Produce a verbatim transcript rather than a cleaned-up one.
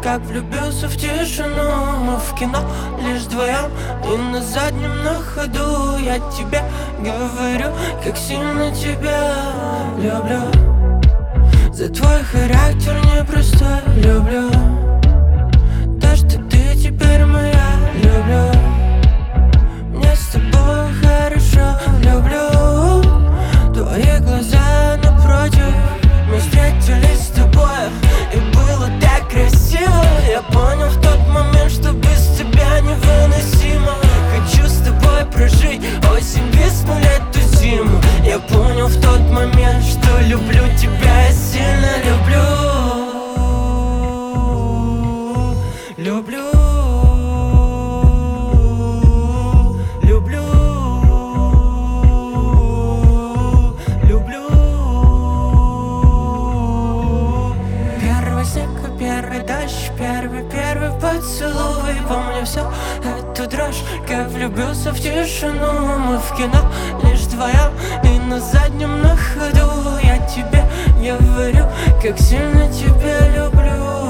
как влюбился в тишину. Мы в кино лишь вдвоем и на заднем на ходу. Я тебе говорю, как сильно тебя люблю. За твой характер непростой люблю. То, что ты теперь моя, люблю. Мне с тобой хорошо, люблю. Твои глаза напротив, мы встретились с тобой, и было так красиво. Я понял в тот момент, что без тебя невыносимо. Хочу с тобой прожить осень, весну, лето, зиму. Я понял в тот момент, что люблю тебя, я сильно люблю. Люблю. Первый дождь, первый, первый поцелуй. Помню все эту дрожь, как влюбился в тишину. Мы в кино лишь вдвоем и на заднем на ходу. Я тебе говорю, как сильно тебя люблю.